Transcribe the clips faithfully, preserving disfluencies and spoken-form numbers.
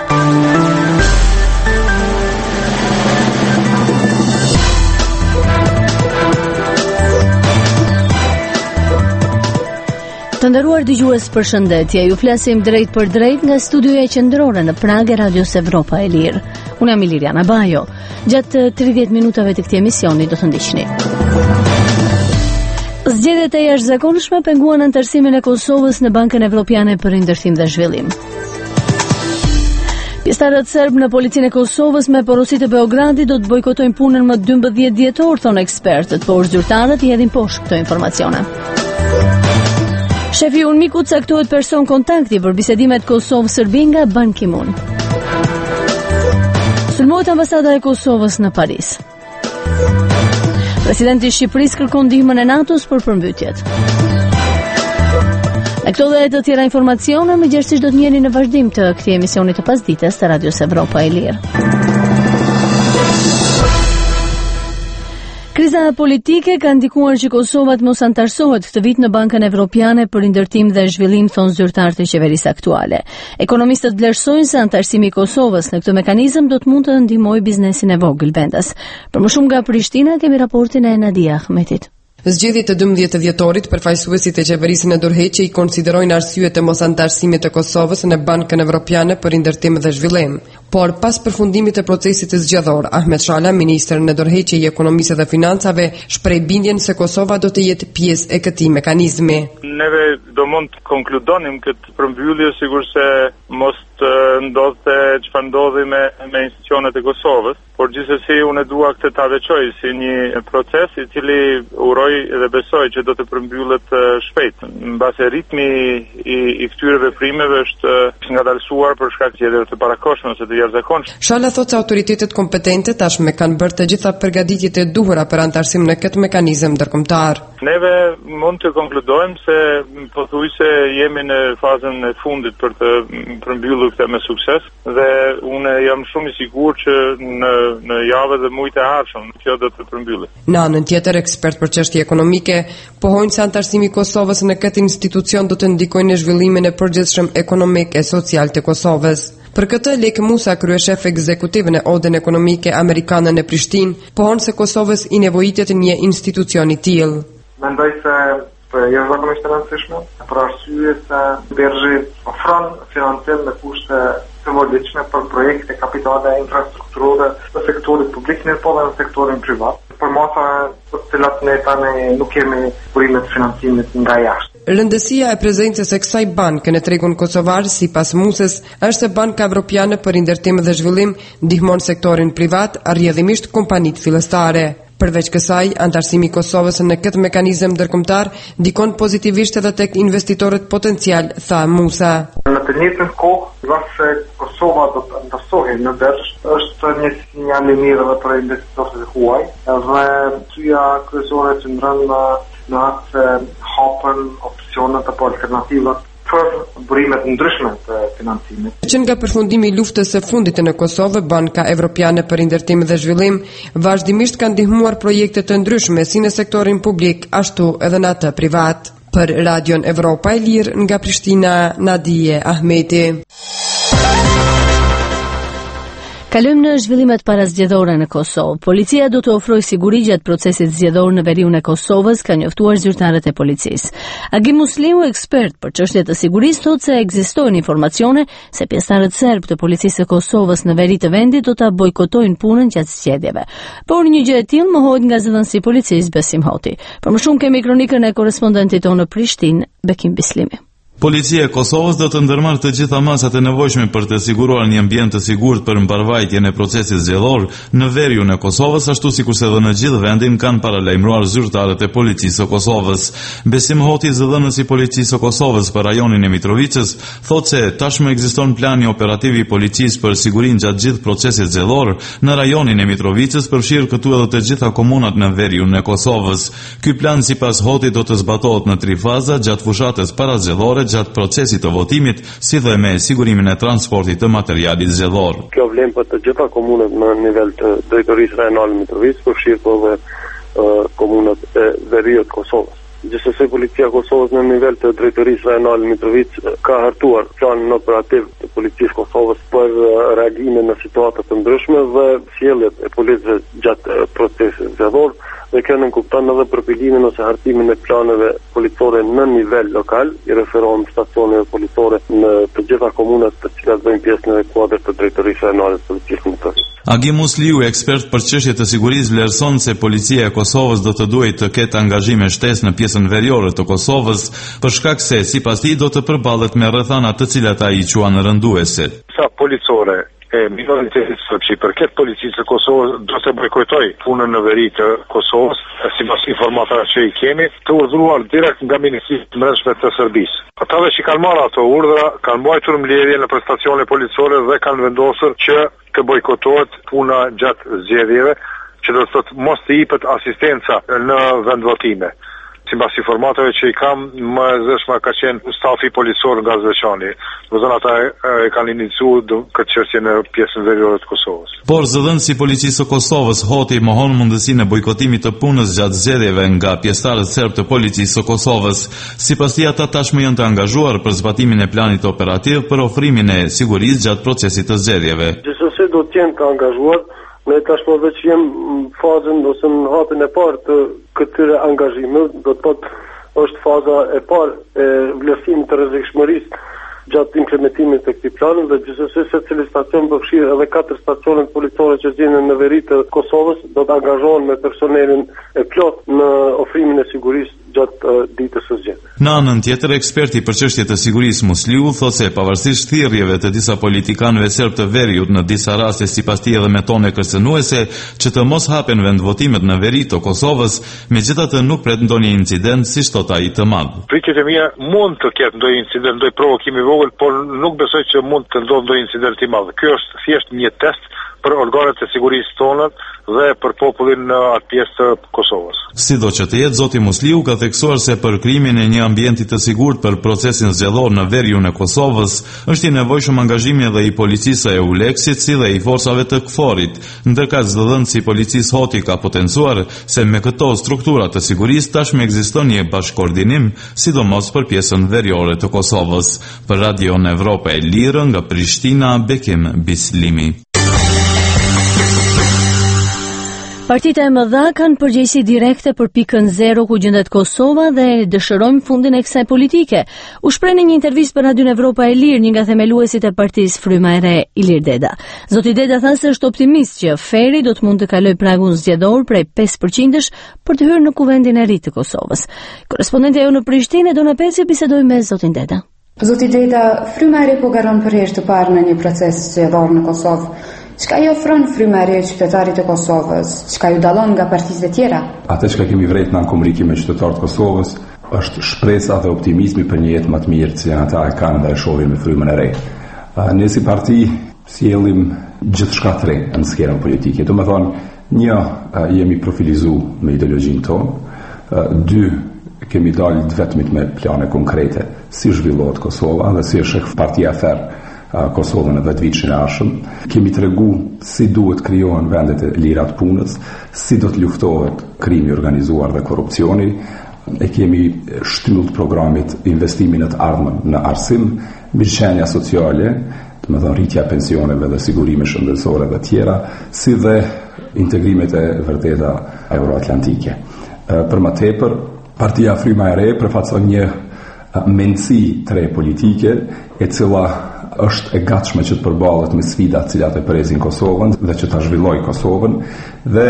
Të nderuar dëgjues, përshëndetje. Ju flasim drejt për drejt nga studioja qendrore në Prag e Radios Evropa e Lirë. Unë jam Iliriana Bajo. Gjatë tridhjetë minutave të këtij emisioni do të ndiqni. Zgjedhjet e jashtëzakonshme penguan anëtarësimin e Kosovës në Bankën Evropiane për Ndërtim dhe Zhvillim. Pjesëtarët serb në policinë e Kosovës me porositë e Beogradit do të bojkotojnë punën më dymbëdhjetë dhjetor, thonë ekspertët, por zyrtarët i hedhin poshtë këto informacione. Shefi UNMIK-ut caktohet person kontakti për bisedimet Kosovë-Serbi nga Ban Ki-moon. Sulmohet ambasada e Kosovës në Paris. Presidenti i Shqipërisë kërkon ndihmën e NATO-s për përmbytjet. Me këto dhe të tjera informacione, më gjithsesi do të njiheni në vazhdim të këtij emisioni të pasdites të Radios Evropa e Lirë. Kriza politike ka ndikuar që Kosova të mos antarësohet këtë vit në Bankën Evropiane për Ndërtim dhe Zhvillim, thonë zyrtarët e qeverisë aktuale. Ekonomistët vlerësojnë se antarësimi i Kosovës në këtë mekanizëm do të mund të ndihmojë biznesin e vogël vendas. Për më shumë nga Prishtina kemi raportin e Nadia Ahmetit. Zgjedhjet e dymbëdhjetë dhjetorit, përfaqësuesit e qeverisë në Durrëheqe i konsiderojnë arsyet e mosantarësimit të Kosovës në Bankën Evropiane për Ndërtim dhe Zhvillim. Por pas përfundimit të procesit të zgjedhor, Ahmet Shala, ministri në Durrëheqe i Ekonomisë dhe Financave, shpreh bindjen se Kosova do të jetë pjesë e këtij mekanizmi. Neve do mund të konkludonim këtë përmbyllje sigurisht se mos të ndodhte çfarë ndodhi me me institucionet e Kosovës, por gjithsesi unë dua këtë ta veçoj si një proces i cili uroj dhe besoj që do të përmbyllet shpejt. Mbase ritmi i, i këtyre veprimeve është ngadalësuar për shkak të zgjedhjeve të parakohshme ose të jashtëzakonshme. Shala thotë se autoritetet kompetente tashmë kanë bërë të gjitha përgatitjet e duhura për antarësim në këtë mekanizëm ndërkombëtar. Neve mund të konkludojmë se pothuajse jemi në fazën e fundit për të përmbyllur këtë me sukses dhe unë jam shumë i sigurt që në në javët dhe muajt e ardhshëm kjo do të përmbyllet. Në anën tjetër, ekspert për çështje ekonomike pohojnë se antarësimi i Kosovës në këtë institucion do të ndikojë në zhvillimin e përgjithshëm ekonomik e social të Kosovës. Për këtë, Lek Musa, kryeshef ekzekutiv në Odën Ekonomike Amerikane në Prishtinë, pohon se Kosovës i nevojitet një institucion i tillë. Mendoj se për jashtëzakonisht e rëndësishme, për arsye se Bergji ofron financim me kushte të volitshme për projekte kapitale infrastrukturore në sektorin publik, në po dhe në sektorin privat. Për masa të cilat ne tani nuk kemi burimet financimit nga jashtë. Rëndësia e prezencës së kësaj banke në tregun kosovar, sipas Musës, është se Banka Evropiane për Ndërtim dhe Zhvillim ndihmon sektorin privat, rrjedhimisht kompanitë fillestare. Përveç kësaj, antarësimi i Kosovës në këtë mekanizëm ndërkombëtar ndikon pozitivisht edhe tek investitorët potencial, tha Musa. Në të njëjtën kohë, nëse Kosova do të antarësohej në Bergj, është një sinjal i mirë edhe për investitorët e huaj, dhe tyja kryesore që ndronë në atë hapën opsionet apo alternativat për burimet ndryshme të financimit. Që nga përfundimi i luftës së fundit në Kosovë, Banka Evropiane për Ndërtim dhe Zhvillim vazhdimisht ka ndihmuar projekte të ndryshme si në sektorin publik, ashtu edhe në atë privat. Për Radion Evropa e Lirë nga Prishtina, Nadia Ahmeti. Kalojmë në zhvillimet parazgjedhore në Kosovë. Policia do të ofrojë siguri gjatë procesit zgjedhor në veriun e Kosovës, ka njoftuar zyrtarët e policisë. Agim Musliu, ekspert për çështje të sigurisë, thotë se ekzistojnë informacione se pjesëtarët serb të policisë së Kosovës në veri të vendit do ta bojkotojnë punën gjatë zgjedhjeve. Por një gjë e tillë mohohet nga zëdhënësi i policisë Besim Hoti. Për më shumë kemi kronikën e korrespondentit tonë në Prishtinë, Bekim Bislimi. Policia e Kosovës do të ndërmarrë të gjitha masat e nevojshme për të siguruar një ambient të sigurt për mbarvajtjen e procesit zgjedhor në veriun e Kosovës, ashtu sikurse edhe në gjithë vendin, kanë paralajmëruar zyrtarët e policisë së Kosovës. Besim Hoti, zëdhënës i policisë së Kosovës për rajonin e Mitrovicës, thotë se tashmë ekziston plani operativ i policisë për sigurinë gjatë gjithë procesit zgjedhor në rajonin e Mitrovicës, përfshirë këtu edhe të gjitha komunat në veriun e Kosovës. Ky plan sipas Hotit do të zbatohet në tri faza gjatë fushatës parazgjedhore, gjatë procesit të votimit, si dhe me sigurimin e transportit të materialit zgjedhor. Kjo vlen për të gjitha komunat në nivel të drejtorisë rajonale Mitrovicë, përfshirë po dhe uh, komunat e veriut Kosovës. Gjithsesi policia e Kosovës në nivel të drejtorisë rajonale Mitrovicë ka hartuar planin operativ të të policisë Kosovës për reagimin në situata të ndryshme dhe sjelljet e policisë gjatë procesit zgjedhor, dhe kjo nënkupton edhe përpilimin ose hartimin e planeve policore në nivel lokal, i referohem stacioneve policore në të gjitha komunat të cilat bëjnë pjesë në kuadër të drejtorisë rajonale të policisë kombëtare. Agi Musliu, ekspert për çështje të sigurisë, vlerëson se policia e Kosovës do të duhet të ketë angazhime shtesë në pjesën veriore të Kosovës, për shkak se sipas tij do të përballet me rrethana të cilat ai i quan rënduese. Sa policore e minoritetit sërb që i përket policisë së Kosovës do të bojkotoj punën në veri të Kosovës, sipas informatave që i kemi, të urdhëruar direkt nga Ministria e Mbrëmshme të Serbisë. Ata që kanë marrë ato urdhra kanë mbajtur mbledhje në prestacione policore dhe kanë vendosur që të bojkotohet puna gjatë zgjedhjeve, që do të thotë mos të jepet asistenca në vendvotime. Sipas informatave që i kam, më e zëshma ka qenë stafi policor nga Zveçani. Do të thonë ata e kanë iniciuar këtë çështje në pjesën veriore të Kosovës. Por zëdhënësi i policisë së Kosovës hoti mohon mundësinë e bojkotimit të punës gjatë zgjedhjeve nga pjesëtarët serb të policisë së Kosovës. Sipas tij ata tashmë janë të angazhuar për zbatimin e planit operativ për ofrimin e sigurisë gjatë procesit të zgjedhjeve. Gjithsesi do të jenë të angazhuar. Ne tashmë veç jem fazën ose në hapin e parë të këtyre angazhimeve, do të thotë është faza e parë e vlerësimit të rrezikshmërisë gjatë implementimit të këtij plani dhe gjithsesi secili stacion përfshirë edhe katër stacione policore që gjenden në veri të Kosovës do të angazhohen me personelin e plot në ofrimin e sigurisë gjatë uh, ditës së zgjedhjeve. Në anën tjetër, eksperti për çështje të sigurisë Musliu thotë se pavarësisht thirrjeve të disa politikanëve serb të veriut në disa raste sipas tij edhe me tone kërcënuese që të mos hapen vendvotimet në veri të Kosovës, megjithatë nuk pret ndonjë incident siç thot ai të madh. Pritjet e mia mund të ketë ndonjë incident, ndonjë provokim i vogël, por nuk besoj që mund të ndodhë ndonjë incident i madh. Ky është thjesht një test për organet e sigurisë tonë dhe për popullin në atë pjesë të Kosovës. Sidoqë të jetë, zoti Musliu ka theksuar se për krijimin e një ambienti të sigurt për procesin zgjedhor në veriun e Kosovës, është i nevojshëm angazhimi edhe i policisë së EULEX-it si dhe i forcave të K F O R-it, ndërka zëdhënësi i policisë hoti ka potencuar se me këto struktura të sigurisë tashmë ekziston një bashkëkoordinim, sidomos për pjesën veriore të Kosovës. Për Radion Evropa e Lirë nga Prishtina, Bekim Bislimi. Partitë e mëdha kanë përgjegjësi direkte për pikën zero ku gjendet Kosova dhe dëshirojmë fundin e kësaj politike. U shpreh në një intervistë për Radion Evropa e Lirë një nga themeluesit e partisë Fryma e Re, Ilir Deda. Zoti Deda tha se është optimist që Feri do të mund të kalojë pragun zgjedhor prej pesë përqind-sh për të hyrë në kuvendin e ri të Kosovës. Korrespondenti jonë në Prishtinë, Dona Peci, bisedoi me zotin Deda. Zoti Deda, Fryma e Re po garon për herë të parë në një proces zgjedhor në Kosovë. Çka i ofron Fryma e Re qytetarit të Kosovës? Çka ju dallon nga partitë e tjera? Atë që kemi vërejt në komunikim me qytetarët e Kosovës është shpresa dhe optimizmi për një jetë më të mirë që ata e kanë dhe e shohin me Frymën e Re. Ne si parti sjellim gjithçka të re në skenën politike. Do të thonë, një, jemi profilizuar me ideologjinë tonë, dy, kemi dalë vetëm me plane konkrete si zhvillohet Kosova dhe si është partia ferr Kosovën e dhjetë vitesh në ardhshëm. Kemi tregu si duhet krijohen vendet e lira të punës, si do të luftohet krimi organizuar dhe korrupsioni. E kemi shtyllt programit investimin e të ardhmen në arsim, mirëqenia sociale, do të thonë rritja e pensioneve dhe sigurime shëndetësore dhe tjera, si dhe integrimet e vërteta euroatlantike. Për më tepër, partia Fryma e Re përfaqëson një mendësi tre politike e cila është e gatshme që të përballet me sfidat të cilat e presin Kosovën dhe që ta zhvillojë Kosovën dhe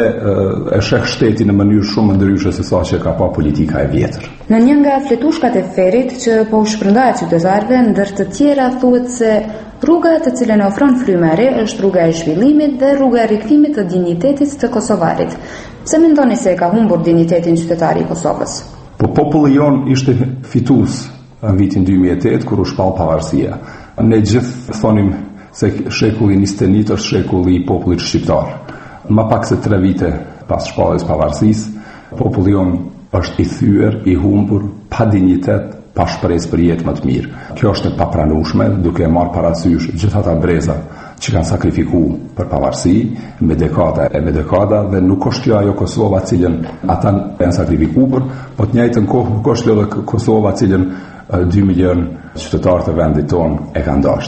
e sheh shtetin në mënyrë shumë ndryshe se sa që ka pa politika e vjetër. Në një nga fletushkat e Ferit që po u shpërndahet qytetarëve, ndër të tjera thuhet se rruga të cilën e ofron Fryma e Re është rruga e zhvillimit dhe rruga e rikthimit të dinjitetit të kosovarit. Pse mendoni se e ka humbur dinjitetin qytetari i Kosovës? Po populli jon ishte fitues në vitin dy mijë e tetë kur u shpall pavarësia. Ne gjithë thonim se shekulli njëzet e një është shekulli i popullit shqiptar. Më pak se tre vite pas shpalljes pavarësisë, populli jon është i thyer, i humbur, pa dinjitet, pa shpresë për jetë më të mirë. Kjo është e papranueshme, duke marrë parasysh gjithë ata breza që kanë sakrifikuar për pavarësi me dekada e me dekada dhe nuk është kjo ajo Kosova cilën ata janë sakrifikuar, po të njëjtën kohë nuk është edhe Kosova cilën dy milion qytetarë të vendit tonë e kanë dashur.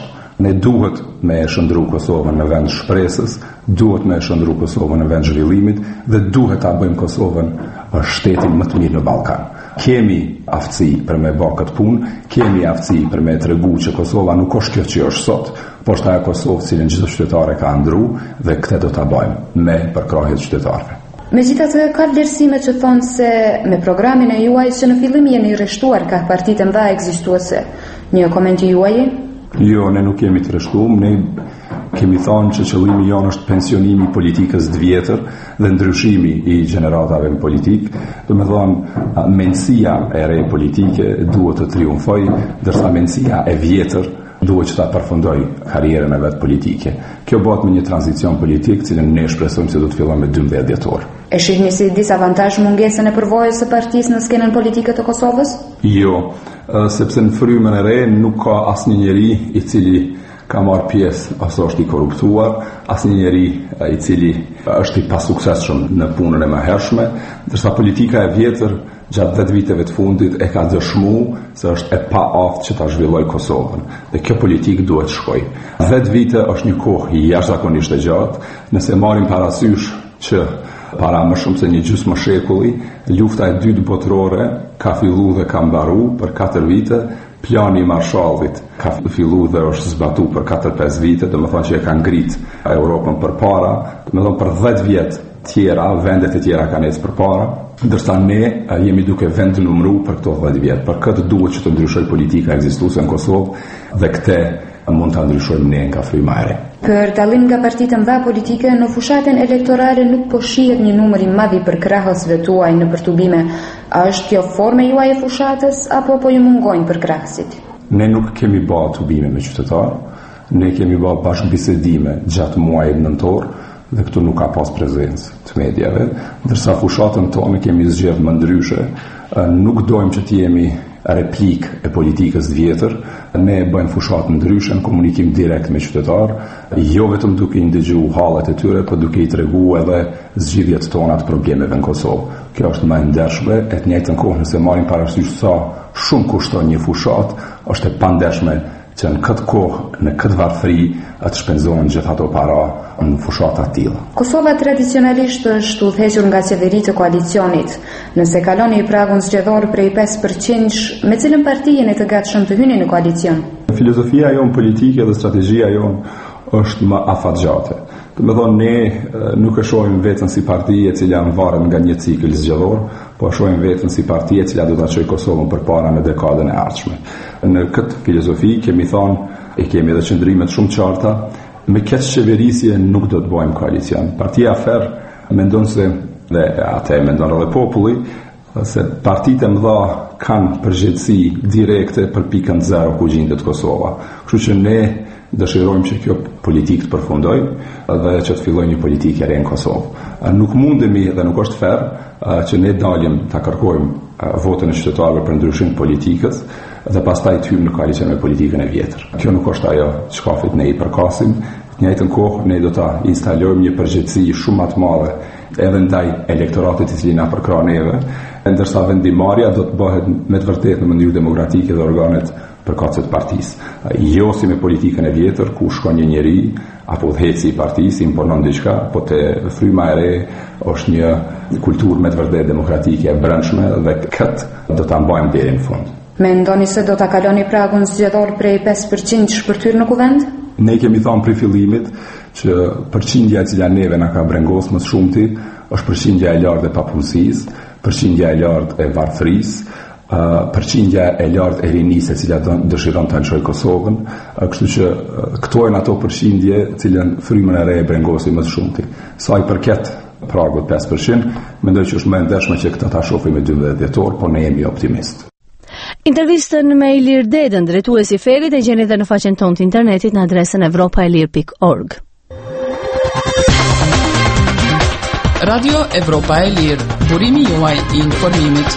Ne duhet me e shëndru Kosovën në vend shpresës, duhet me e shëndru Kosovën në vend zhvillimit dhe duhet ta bëjmë Kosovën shtetin më të mirë në Ballkan. Kemi aftësi për me bë këtë punë, kemi aftësi për me tregu që Kosova nuk është kjo që është sot, por është ajo Kosovë cilën çdo qytetar e ka ndru dhe këtë do ta bëjmë me përkrahjet e qytetarëve. Megjithatë, ka vlerësime që thonë se me programin e juaj që në fillim jeni rreshtuar ka partitë mëdha ekzistuese. Një koment i juaj? Jo, ne nuk kemi të rreshtuar, ne kemi thonë që qëllimi jonë është pensionimi i politikës të vjetër dhe ndryshimi i gjeneratave në politikë. Do me thonë, mendësia e re politike duhet të triumfoj, ndërsa mendësia e vjetër duhet që ta përfundoj karrierën e vetë politike. Kjo bëhet me një tranzicion politik, cilën ne shpresojmë se do të fillojë me dymbëdhjetë dhjetor. E shihni si disavantazh mungesën e përvojës së partisë në skenën politike të Kosovës? Jo, sepse në frymën e re nuk ka asnjë njeri i cili ka marrë pjesë ose është i korruptuar, asnjë njeri i cili është i pasuksesshëm në punën e mëhershme, ndërsa politika e vjetër gjatë dhjetë viteve të fundit e ka dëshmuar se është e paaftë që ta zhvillojë Kosovën. Dhe kjo politikë duhet të shkojë. dhjetë vite është një kohë jashtëzakonisht e gjatë, nëse marrim parasysh që para më shumë se një gjysmë shekulli, lufta e dytë botërore ka filluar dhe ka mbaruar për katër vite. Plani i Marshallit ka filluar dhe është zbatuar për katër pesë vite, do të thonë që e ka ngrit Europën përpara, do të thonë për dhjetë vjet tjera, vendet e tjera kanë ecë përpara, ndërsa ne jemi duke vendnumëruar për këto dhjetë vjet. Për këtë duhet që të ndryshojë politika ekzistuese në Kosovë dhe këtë mund ta ndryshojmë ne nga fryma e re. Për dallim nga partitë mëdha politike, në fushatën elektorale nuk po shihet një numër i madh i përkrahësve tuaj në përtubime. A është kjo forma juaj e fushatës apo po ju mungojnë përkrahësit? Ne nuk kemi bërë tubime me qytetarë, ne kemi bërë bashkëbisedime gjatë muajit nëntor dhe këtu nuk ka pas prezencë të mediave, ndërsa fushatën tonë kemi zgjedhur më ndryshe. Nuk dojmë që të jemi replik e politikës të vjetër, ne bëjmë fushat ndryshe në komunikim direkt me qytetar, jo vetëm duke i ndëgjuar hallet e tyre, por duke i treguar edhe zgjidhjet tona të problemeve në Kosovë. Kjo është më e ndershme, e të njëjtën kohë nëse marrim parasysh sa shumë kushton një fushat, është e pandershme që në këtë kohë, në këtë varfëri, të shpenzohen gjithë ato para në fushata të tilla. Kosova tradicionalisht është udhëhequr nga qeveritë e koalicionit. Nëse kaloni i pragun zgjedhor prej pesë përqind, me cilën parti jeni të gatshëm të hyni në koalicion? Filozofia jonë politike dhe strategjia jonë është më afatgjate. Do të thonë ne nuk e shohim veten si parti e cila varet nga një cikël zgjedhor, po e shohim veten si parti e cila do ta çojë Kosovën përpara në dekadën e ardhshme. Në këtë filozofi kemi thonë e kemi edhe qëndrime të shumë qarta, me këtë qeverisje nuk do të bëjmë koalicion. Partia Fer mendon se, dhe atë e mendon edhe populli, se partitë e mëdha kanë përgjegjësi direkte për pikën zero ku gjendet Kosova. Kështu që ne dëshirojmë që kjo politikë të përfundojë dhe që të fillojë një politikë e re në Kosovë. Nuk mundemi dhe nuk është fair që ne dalim ta kërkojmë votën e qytetarëve për ndryshim të politikës dhe pastaj të hyjmë në koalicion me politikën e vjetër. Kjo nuk është ajo çkafit ne i përkasim. Në njëjtën kohë ne do ta instalojmë një përgjegjësi shumë më të madhe edhe ndaj elektoratit i cili na përkrah neve, ndërsa vendimarrja do të bëhet me të vërtetë në mënyrë demokratike dhe organet përkatëse të partisë. Jo si me politikën e vjetër ku shkon një njeri apo udhëheci i partisë imponon diçka, po te fryma e re është një kulturë me të vërtetë demokratike e brendshme dhe këtë do ta mbajmë deri në fund. Mendoni se do ta kaloni pragun zgjedhor prej pesë përqind shpërtyr në kuvend? Ne kemi thënë prej fillimit që përqindja e cila neve na ka brengos më shumti është përqindja e lartë e papunësisë, përqindja e lartë e varfërisë, përqindja e lartë e rinisë e cila dëshiron ta çojë Kosovën, kështu që këto janë ato përqindje të cilën frymën e re e brengosi më shumti. Sa i përket pragut pesë përqind, mendoj që është më e ndershme që këtë ta shohim me dymbëdhjetë dhjetor, por ne jemi optimist. Intervistën me Ilir Dedën, drejtuesi i Ferit, e gjeni edhe në faqen tonë të internetit në adresën evropa e lir pikë org. Radio Evropa e Lirë, burimi juaj i informimit.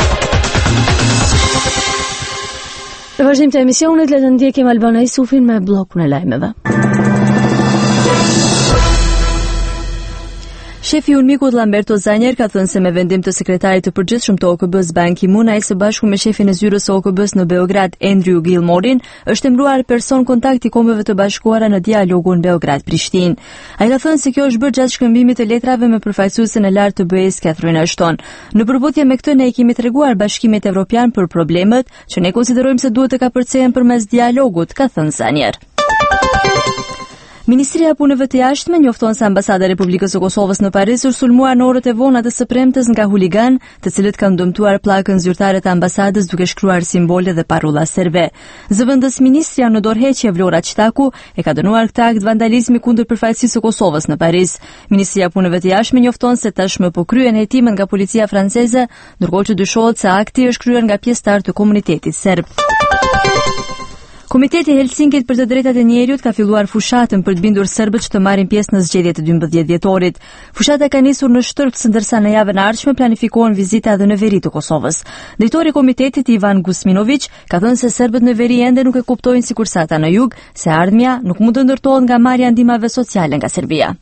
Në vazhdim të emisionit, le të ndjekim Albana Isufin me blokun e lajmeve. Shefi i Unmikut Lamberto Zanjer ka thënë se me vendim të sekretarit të përgjithshëm të O K B-s Ban Ki-moon, ai së bashku me shefin e zyrës së O K B-s në Beograd Andrew Gilmorin është emëruar person kontakt i Kombeve të Bashkuara në dialogun Beograd-Prishtinë. Ai ka thënë se kjo është bërë gjatë shkëmbimit të letrave me përfaqësuesen e lartë të B E-s Catherine Ashton. Në përbutje me këtë ne i kemi treguar Bashkimit Evropian për problemet që ne konsiderojmë se duhet të kapërcehen përmes dialogut, ka thënë Zanjer. Ministria e Punëve të Jashtme njofton se Ambasada e Republikës së Kosovës në Paris është sulmuar në orët e vona të së premtes nga huligan, të cilët kanë dëmtuar pllakën zyrtare të ambasadës duke shkruar simbole dhe parulla serbe. Zëvendësministria në dorëheqje Vlora Qtaku e ka dënuar këtë akt vandalizmi kundër përfaqësisë së Kosovës në Paris. Ministria e Punëve të Jashtme njofton se tashmë po kryen hetimet nga policia franceze, ndërkohë që dyshohet se akti është kryer nga pjesëtar të komunitetit serb. Komiteti i Helsinkit për të drejtat e njerëzit ka filluar fushatën për të bindur serbët që të marrin pjesë në zgjedhjet e dymbëdhjetë dhjetorit. Fushata ka nisur në Shtrpce, ndërsa në javën e ardhshme planifikohen vizita edhe në veri të Kosovës. Drejtori i komitetit Ivan Gusminović ka thënë se serbët në veri ende nuk e kuptojnë sikurse ata në jug, se ardhmja nuk mund të ndërtohet nga marrja ndihmave sociale nga Serbia.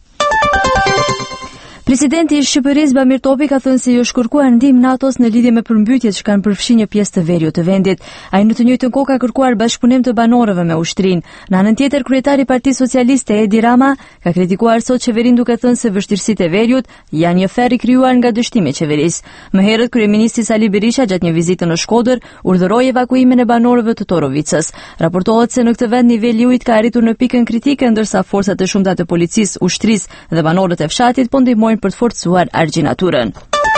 Presidenti i Shqipërisë Bamir Topi ka thënë se i është kërkuar ndihmë NATO-s në lidhje me përmbytjet që kanë përfshi një pjesë të veriut të vendit. Ai në të njëjtën kohë ka kërkuar bashkëpunim të banorëve me ushtrinë. Në anën tjetër, kryetari i Partisë Socialiste Edi Rama ka kritikuar sot qeverinë duke thënë se vështirësitë e veriut janë një ferr i krijuar nga dështimi i qeverisë. Më herët kryeministri Sali Berisha gjatë një vizite në Shkodër urdhëroi evakuimin e banorëve të Torovicës. Raportohet se në këtë vend niveli i ujit ka arritur në pikën kritike, ndërsa forcat e shumta të policisë, ushtrisë dhe banorët e fshatit po ndihmojnë për të forcuar argjinaturën.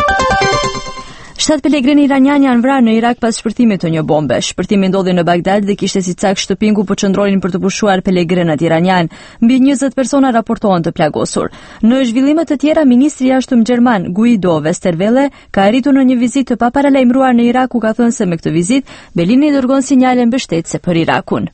Shtatë pelegrini iranian janë vrarë në Irak pas shpërtimit të një bombe. Shpërtimi ndodhi në Bagdad dhe kishte si cak shtëpinë ku po qëndronin për të pushuar pelegrinët iranian. Mbi njëzet persona raportohen të plagosur. Në zhvillime të tjera, ministri i jashtëm gjerman Guido Westerwelle ka arritur në një vizitë të paparalajmëruar në Irak, ku ka thënë se me këtë vizitë Berlini dërgon sinjale mbështetëse për Irakun.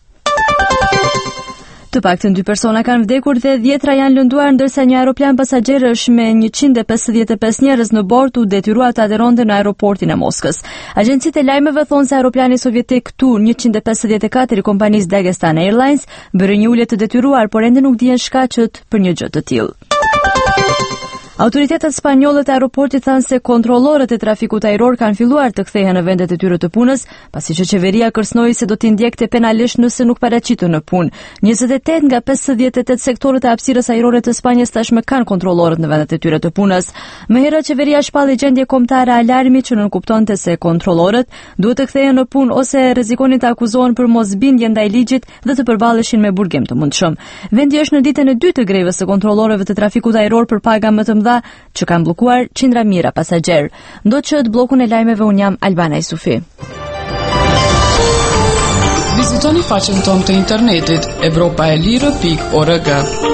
Të paktën dy persona kanë vdekur dhe dhjetra janë lënduar, ndërsa një aeroplan pasagjerësh me njëqind e pesëdhjetë e pesë njerëz në bord u detyruar të ateronte në aeroportin e Moskës. Agjencitë e lajmeve thonë se aeroplani sovjetik Tu njëqind e pesëdhjetë e katër i kompanisë Dagestan Airlines bëri një ulje të detyruar, por ende nuk dihen shkaqet për një gjë të tillë. Autoritetet spanjolle të aeroportit thanë se kontrollorët e trafikut ajror kanë filluar të kthehen në vendet e tyre të punës, pasi që qeveria kërcënoi se do t'i ndjekte penalisht nëse nuk paraqiten në punë. njëzet e tetë nga pesëdhjetë e tetë sektorët e hapësirës ajrore të Spanjës tashmë kanë kontrollorët në vendet e tyre të punës. Më herët qeveria shpalli gjendje kombëtare alarmi që nënkuptonte se kontrollorët duhet të kthehen në punë ose rrezikonin të akuzohen për mosbindje ndaj ligjit dhe të përballeshin me burgim të mundshëm. Vendi është në ditën e dytë të grevës së kontrollorëve të trafikut ajror për paga më të që kanë bllokuar qindra mijëra pasagjerë. Ndoqët bllokun e lajmeve, un jam Albana Isufi. Vizitoni faqen tonë të internetit evropaelire pikë org.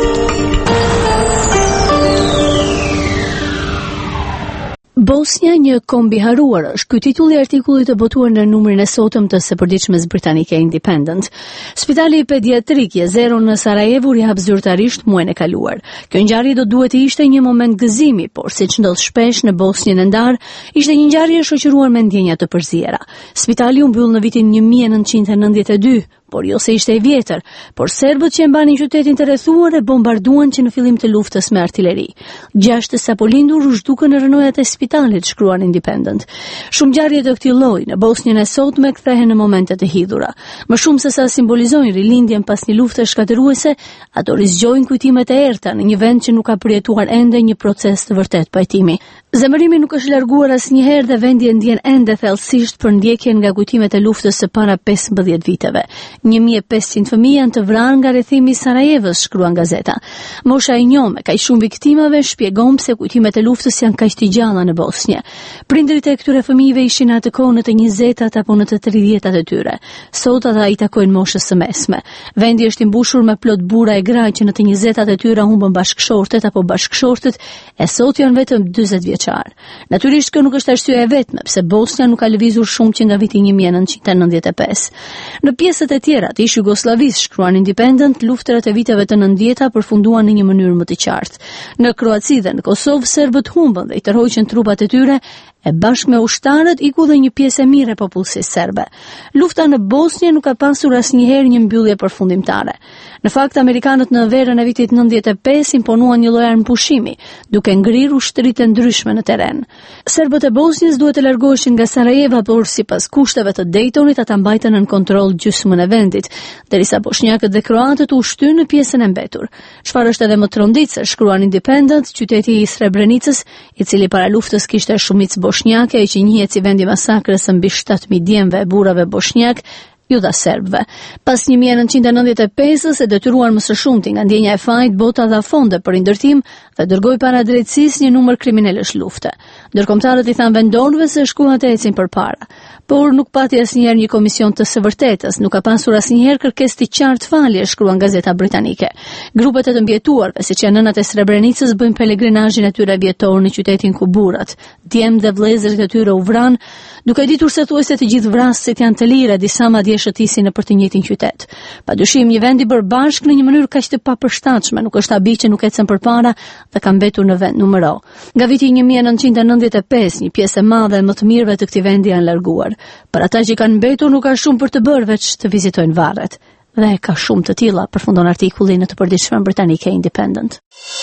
Bosnia, një kombi haruar është ky titulli i artikullit të botuar në numrin e sotëm të së përditshmes britanike Independent. Spitali pediatrik Jezero në Sarajevo rihap zyrtarisht muajin e kaluar. Kjo ngjarje do duhet të ishte një moment gëzimi, por siç ndodh shpesh në Bosnjën e ndar, ishte një ngjarje e shoqëruar me ndjenja të përziera. Spitali u mbyll në vitin një mijë e nëntëqind e nëntëdhjetë e dy, por jo se ishte i vjetër, por serbët që e mbanin qytetin të rrethuar e bombarduan që në fillim të luftës me artilleri. Gjashtë sapo lindur u zhdukën në rënojat e spitalit, shkruan Independent. Shumë ngjarje të këtij lloji në Bosnjën e sotme kthehen në momente të hidhura. Më shumë se sa simbolizojnë rilindjen pas një lufte shkatëruese, ato rizgjojnë kujtimet e errta në një vend që nuk ka përjetuar ende një proces të vërtet pajtimi. Zemërimi nuk është larguar asnjëherë dhe vendi e ndjen ende thellësisht për ndjekjen nga kujtimet e luftës së para pesëmbëdhjetë viteve. një mijë e pesëqind fëmijë janë të vrarë nga rrethimi i Sarajevës, shkruan gazeta. Mosha e njome kaq shumë viktimave shpjegon pse kujtimet e luftës janë kaq të gjalla në Bosnjë. Prindërit e këtyre fëmijëve ishin atë kohë në të njëzetat apo në të tridhjetat e tyre. Sot ata i takojnë moshës së mesme. Vendi është i mbushur me plot burra e gra që në të njëzetat e tyre humbën bashkëshortet apo bashkëshortet, e sot janë vetëm dyzet vjeçar. Natyrisht kjo nuk është arsyeja e vetme pse Bosnja nuk ka lëvizur shumë që nga viti një mijë e nëntëqind e nëntëdhjetë e pesë. Në pjesët e tjera të ish Jugosllavisë, shkruan Independent, luftrat e viteve të nëntëdhjetë përfunduan në një mënyrë më të qartë. Në Kroaci dhe në Kosovë serbët humbën dhe i tërhoqën trupat e tyre, E bashkë me ushtarët iku dhe një pjesë e mirë e popullsisë serbe. Lufta në Bosnjë nuk ka pasur asnjëherë një mbyllje përfundimtare. Në fakt, amerikanët në verën e vitit nëntëdhjetë e pesë imponuan një lloj armëpushimi, duke ngrirë ushtrit e ndryshme në teren. Serbët e Bosnjës duhet të largoheshin nga Sarajeva, por sipas kushteve të Daytonit ata mbajtën në kontroll gjysmën e vendit, derisa bosnjakët dhe kroatët u shtynë në pjesën e mbetur. Çfarë është edhe më tronditse, shkruan Independent, qyteti i Srebrenicës, i cili para luftës kishte shumicë bosnjake e që njihet si vendi masakrës së mbi shtatë mijë djemve e burrave bosnjak, ju dha serbëve. Pas një mijë e nëntëqind e nëntëdhjetë e pesë e detyruar më së shumti nga ndjenja e fajit, bota dha fonde për ndërtim dhe dërgoi para drejtësisë një numër kriminalësh lufte. Ndërkombëtarët i thanë vendorëve se shkuat të ecin përpara, por nuk pati asnjëherë një komision të së vërtetës, nuk ka pasur asnjëherë kërkesë të qartë falje, shkruan gazeta britanike. Grupet e të mbjetuarve, siç janë nënat e Srebrenicës, bëjnë pelegrinazhin e tyre vjetor në qytetin ku burrat, djemt dhe vëllezërit e tyre u vranë, duke ditur se thuajse të gjithë vrasësit janë të lirë, disa madje shëtisin nëpër të njëjtin qytet. Padyshim një vend i bërë bashkë në një mënyrë kaq të papërshtatshme, nuk është habi që nuk ecën përpara dhe ka mbetur në vend numero. Nga viti një mijë e nëntëqind e nëntëdhjetë e pesë, një pjesë e madhe e më të mirëve të këtij vendi janë larguar. Për ata që kanë mbetur nuk ka shumë për të bërë veç të vizitojnë varret. Dhe ka shumë të tilla, përfundon artikulli në të përditshmën britanike Independent.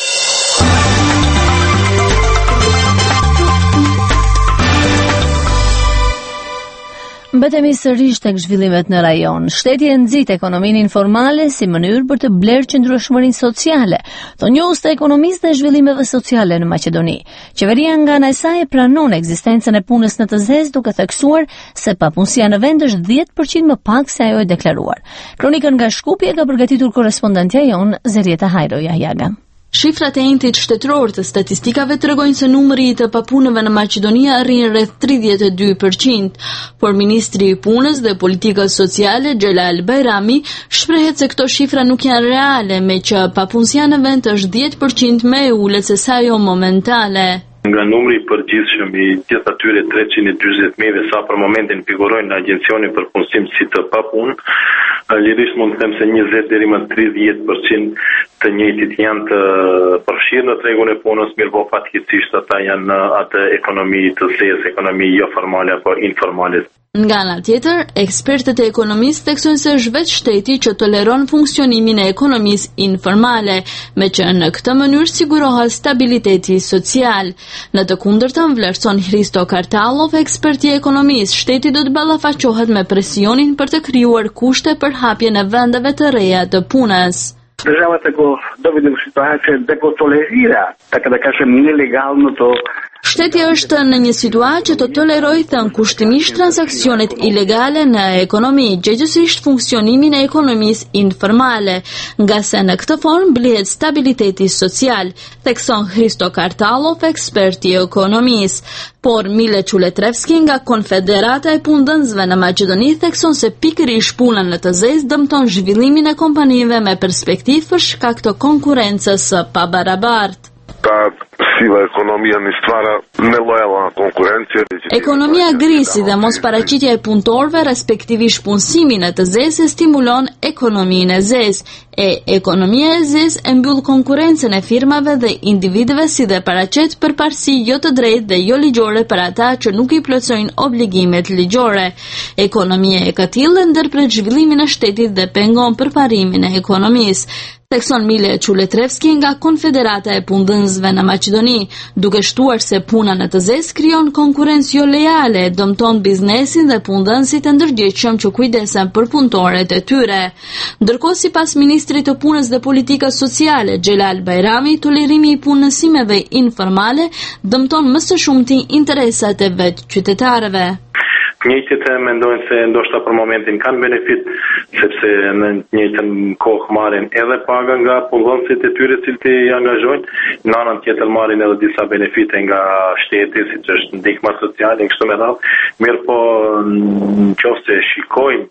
Mbetemi sërish tek zhvillimet në rajon. Shteti e nxit ekonominë informale si mënyrë për të blerë qëndrueshmërinë sociale, thonë njohës të ekonomistë dhe zhvillimeve sociale në Maqedoni. Qeveria nga ana e saj pranon ekzistencën e punës në të zezë, duke theksuar se papunësia në vend është dhjetë përqind më pak se ajo e deklaruar. Kronikën nga Shkupje ka përgatitur korrespondentja jon Zerieta Hajro Jahjaga. Shifrat e entit shtetëror të statistikave tregojnë se numri i të papunëve në Maqedoni arrin rreth tridhjetë e dy përqind, por ministri i punës dhe politikës sociale Xhelal Bajrami shprehet se këto shifra nuk janë reale, me që papunësia në vend është dhjetë përqind më e ulët se sa ajo momentale. Nga numri i përgjithshëm i gjithë atyre treqind e dyzet mijëve sa për momentin figurojnë në Agjencionin për Punësim si të papunë, lirisht mund të them se njëzet deri më tridhjetë përqind të njëjtit janë të përfshirë në tregun e punës, mirë po fatkeqësisht ata janë në atë ekonomi të zezë, ekonomi jo formale apo informale. Nga ana tjetër, ekspertët e ekonomisë theksojnë se është vetë shteti që toleron funksionimin e ekonomisë informale, me që në këtë mënyrë sigurohet stabiliteti social. Në të kundërtën, vlerëson Hristo Kartalov, eksperti i ekonomisë, shteti do të ballafaqohet me presionin për të krijuar kushte për hapjen e vendeve të reja të punës. Država tako dovede u situaciju da go tolerira, tako da kažem nelegalno to. Shteti është në një situatë që të tolerojë thënë kushtimisht transaksionet ilegale në ekonomi, gjithësisht funksionimin e ekonomisë informale, nga se në këtë formë blihet stabiliteti social, thekson Hristo Kartalov, eksperti i ekonomisë. Por Mile Çuletrevski nga Konfederata e Punëdhënësve në Maqedoni thekson se pikërisht puna në të zezë dëmton zhvillimin e kompanive me perspektivë për shkak të konkurrencës së pabarabartë. Ta siva ekonomia ni stvara nelojalna konkurencija. Ekonomia grisi dhe mos paraqitja e punëtorëve, respektivisht punësimi në të zezë, stimulon ekonominë e zezë. E ekonomia e zezë e mbyll konkurrencën e firmave dhe individëve si dhe paraqet përparësi jo të drejtë dhe jo ligjore për ata që nuk i plotësojnë obligimet ligjore. Ekonomia e këtillë ndërpret zhvillimin e shtetit dhe pengon përparimin e ekonomisë. Thekson Mile Çuletrevski nga Konfederata e Punëdhënësve në Maqedoni, duke shtuar se puna në të zezë krijon konkurrencë jo lojale, dëmton biznesin dhe punëdhënësit e ndërgjegjshëm që kujdesen për punëtorët e tyre. Ndërkohë, sipas ministrit të punës dhe politikës sociale Xhelal Bajrami, tolerimi i punësimeve informale dëmton më së shumti interesat e vetë qytetarëve. Njëjtët e mendojnë se ndoshta për momentin kanë benefit, sepse në njëjtën kohë marrin edhe paga nga punëdhënësit e tyre cilët i angazhojnë, në anën tjetër marrin edhe disa benefite nga shteti, siç është ndihma sociale, kështu me radhë. Mirë po, nëse shikojnë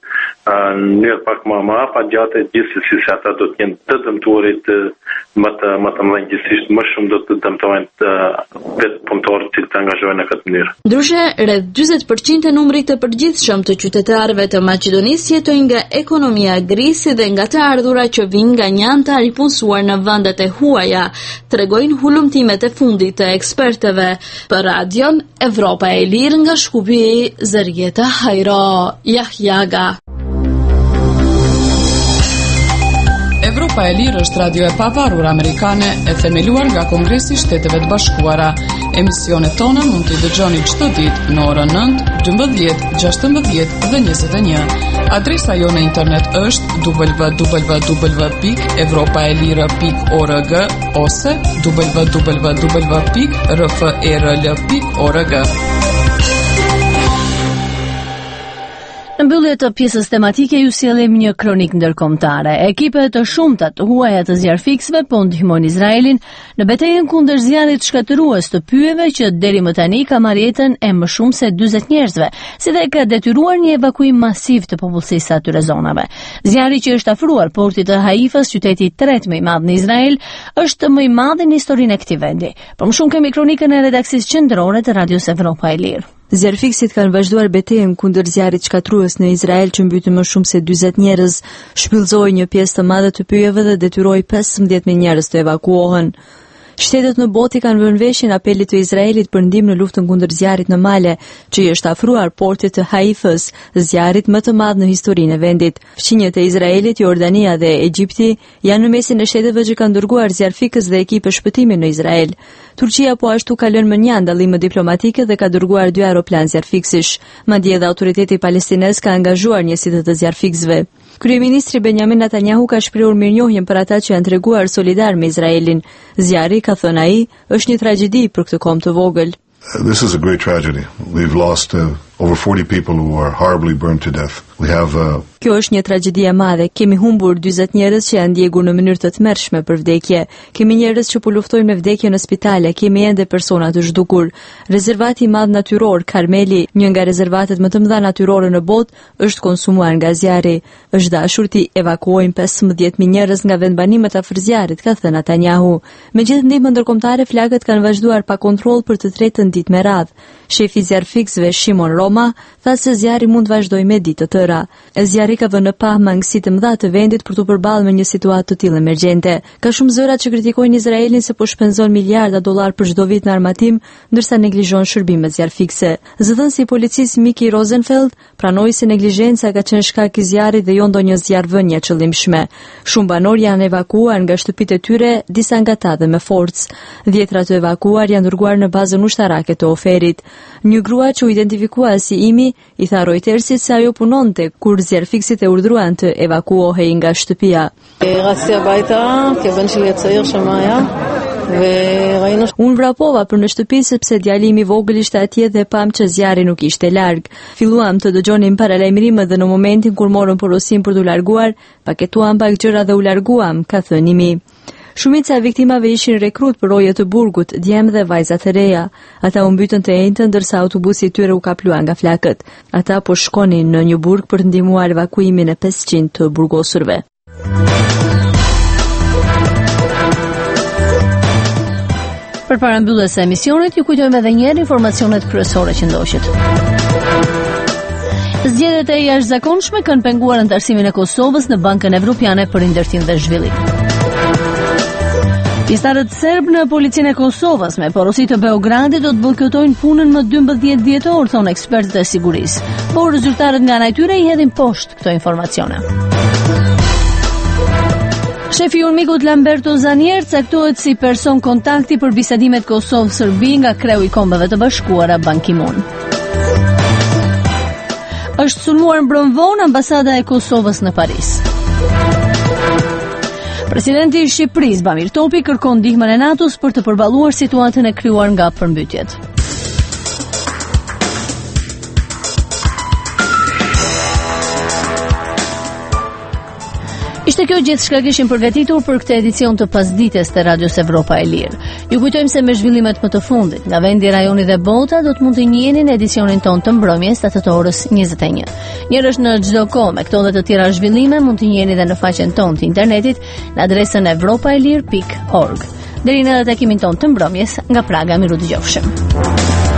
në mënyrë pak më më afatgjate, gjithsesi se ata do të jenë të dëmtuarit më të më të mëdhenj, gjithsesi më shumë do të dëmtohen të vetë punëtorët që të angazhohen në këtë mënyrë. Ndryshe, rreth njëzet përqind e numrit të përgjithshëm të qytetarëve të Maqedonisë jetojnë nga ekonomia grisi dhe nga të ardhurat që vijnë nga një anë të ripunësuar në vendet e huaja, tregojnë hulumtimet e fundit të ekspertëve. Për Radion Evropa e Lirë nga Shkupi, Zërjeta Hajro, Jahjaga. Evropa e Lirë është radio e pavarur amerikane e themeluar nga Kongresi i Shteteve të Bashkuara. Emisionet tona mund t'i dëgjoni çdo ditë në orën nëntë, dymbëdhjetë, gjashtëmbëdhjetë dhe njëzet e një. Adresa jo në internet është w w w pikë evropaelire pikë org ose w w w pikë r f e r l pikë org. Në mbyllje të pjesës tematike ju sjellim një kronik ndërkombëtare. Ekipe të shumta të huaja të zjarfiksëve po ndihmojnë Izraelin në betejën kundër zjarrit shkatërues të pyjeve që deri më tani ka marrë jetën e më shumë se dyzet njerëzve, si dhe ka detyruar një evakuim masiv të popullsisë së atyre zonave. Zjarri që është afruar portit të Haifës, qyteti i tretë më i madh në Izrael, është më i madhi në historinë e këtij vendi. Për më shumë kemi kronikën e redaksisë qendrore të Radios Evropa e Lirë. Zjarfiksit kanë vazhduar betejën kundër zjarrit shkatrues në Izrael që mbyty më shumë se dyzet njerëz, shpyllzoi një pjesë të madhe të pyjeve dhe detyroi pesëmbëdhjetë mijë njerëz të evakuohen. Shtetet në botë kanë vënë veshin apelit të Izraelit për ndihmë në luftën kundër zjarrit në male, që i është afruar portit të Haifës, zjarrit më të madh në historinë e vendit. Fqinjet e Izraelit, Jordania dhe Egjipti janë në mesin e shteteve që kanë dërguar zjarfikës dhe ekipe shpëtimi në Izrael. Turqia po ashtu ka lënë më një ndallime diplomatike dhe ka dërguar dy aeroplan zjarfiksësh. Madje edhe autoriteti palestinez ka angazhuar njësitë të zjarfiksëve. Kryeministri Benjamin Netanyahu ka shprehur mirënjohjen për ata që janë treguar solidar me Izraelin. Zjarri, ka thënë ai, është një tragjedi për këtë kombë të vogël. This is a great tragedy. We've lost uh, over forty people who are horribly burned to death. We have uh... Kjo është një tragjedi e madhe. Kemi humbur dyzet njerëz që janë ndjekur në mënyrë të tmerrshme për vdekje. Kemi njerëz që po luftojnë me vdekje në spitale, kemi ende persona të zhdukur. Rezervati i madh natyror Karmeli, një nga rezervatet më të mëdha natyrore në botë, është konsumuar nga zjarri. Është dashur të evakuojnë pesëmbëdhjetë mijë njerëz nga vendbanimet afër zjarrit, ka thënë Netanyahu. Megjithëse ndihmën ndërkombëtare, flakët kanë vazhduar pa kontroll për të tretën ditë me radhë. Shefi i zjarfiksëve Shimon Roma tha se zjarri mund të vazhdojë me ditë të tëra. Zjarri ka vënë në pah mangësi të mëdha të vendit për të përballë me një situatë të tillë emergjente. Ka shumë zëra që kritikojnë Izraelin se po shpenzon miliarda dollar për çdo vit në armatim, ndërsa neglizhon shërbimet zjarfikse. Zëdhënësi i policisë Miki Rosenfeld pranoi se neglizhenca ka qenë shkak i zjarrit dhe jo ndonjë zjarrvënie qëllimshme. Shumë banor janë evakuar nga shtëpitë e tyre, disa nga ata dhe me forcë. Dhjetra të evakuar janë dërguar në bazën ushtarake të Oferit. Një grua që u identifikua si Imi i tha Reutersit se ajo punonte kur zjarfiksit e urdhruan të evakuohej nga shtëpia. Unë vrapova për në shtëpi sepse djali im i vogël ishte atje dhe pam që zjarri nuk ishte larg. Filluam të dëgjonim paralajmërimet dhe në momentin kur morëm porosim për t'u larguar, paketuam pak gjëra dhe u larguam, ka thënë Imi. Shumica e viktimave ishin rekrut për roje të burgut, djemë dhe vajzat e reja. Ata u mbytën të enjtë ndërsa autobusi i tyre u kaplua nga flakët. Ata po shkonin në një burg për të ndihmuar evakuimin e pesëqind të burgosurve. Përpara mbylljes së emisionit, ju kujtojmë edhe një herë informacionet kryesore që ndodhin. Zgjedhjet e jashtëzakonshme kanë penguar antarësimin e Kosovës në Bankën Evropiane për Ndërtim dhe Zhvillim. Pjesëtarët serb në policinë e Kosovës me porosi të Beogradit do të bojkotojnë punën më dymbëdhjetë dhjetor, thonë ekspertët e sigurisë. Por zyrtarët nga ana e tyre i hedhin poshtë këto informacione. Shefi i Urmikut Lamberto Zanier caktohet si person kontakti për bisedimet Kosovë-Serbi nga kreu i Kombeve të Bashkuara Ban Ki-moon. Është sulmuar mbrëmvon ambasada e Kosovës në Paris. Presidenti i Shqipërisë Bamir Topi kërkon ndihmën e NATO-s për të përballuar situatën e krijuar nga përmbytjet. Ishte kjo gjithçka kishim përgatitur për këtë edicion të pasdites të Radios Evropa e Lirë. Ju kujtojmë se me zhvillimet më të fundit nga vendi, rajoni dhe bota do të mund të njiheni në edicionin ton të mbrëmjes të të orës njëzet e një. Njërësh në çdo kohë me këto dhe të tjera zhvillime mund të njiheni edhe në faqen ton të internetit në adresën evropaelir pikë org. Deri në takimin ton të mbrëmjes, nga Praga, miru dëgjofshim.